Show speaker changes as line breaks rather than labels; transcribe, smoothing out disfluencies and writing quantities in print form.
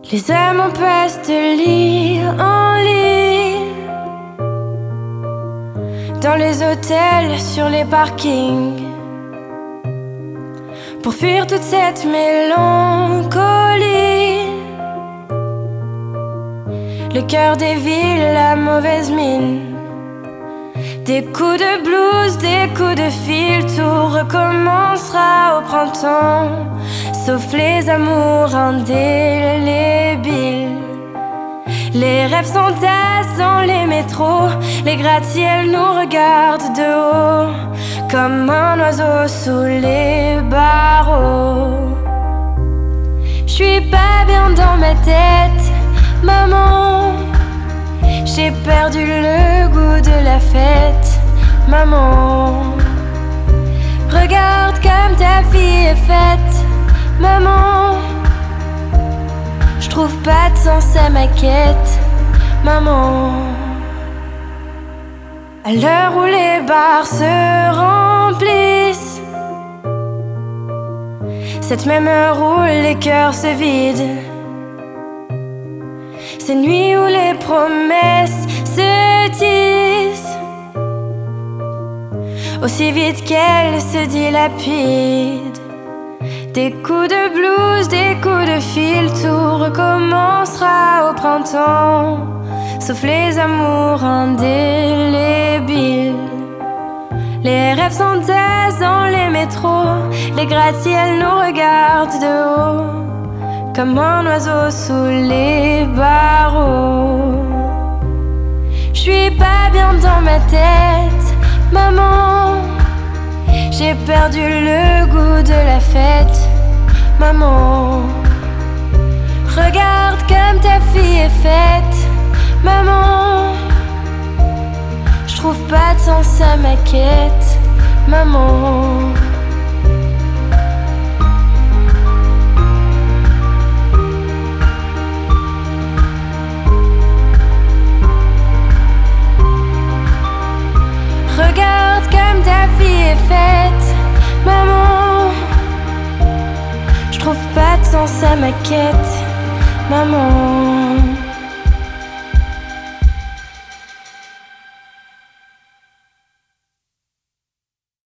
Les âmes en passe de lit en lit, dans les hôtels, sur les parkings, pour fuir toute cette mélancolie. Le cœur des villes, la mauvaise mine, des coups de blues, des coups de fil. Tout recommencera au printemps, sauf les amours indélébiles. Les rêves s'entassent dans les métros, les gratte-ciels nous regardent de haut, comme un oiseau sous les barreaux. J'suis pas bien dans ma tête, maman. J'ai perdu le goût de la fête, maman. Regarde comme ta fille est faite, maman. J'trouve pas de sens à ma quête, maman. À l'heure où les bars se remplissent, cette même heure où les cœurs se vident, ces nuits où les promesses se disent aussi vite qu'elles se dilapident. Des coups de blues, des coups de fil. Tout recommencera au printemps, sauf les amours indélébiles. Les rêves s'entassent dans les métros, les gratte-ciels nous regardent de haut, comme un oiseau sous les barreaux. J'suis pas bien dans ma tête, maman. J'ai perdu le goût de la fête, maman. Regarde comme ta fille est faite, maman. J'trouve pas de sens à ma quête, maman. Regarde comme ta fille est faite, maman. J'trouve pas de sens à ma quête, maman.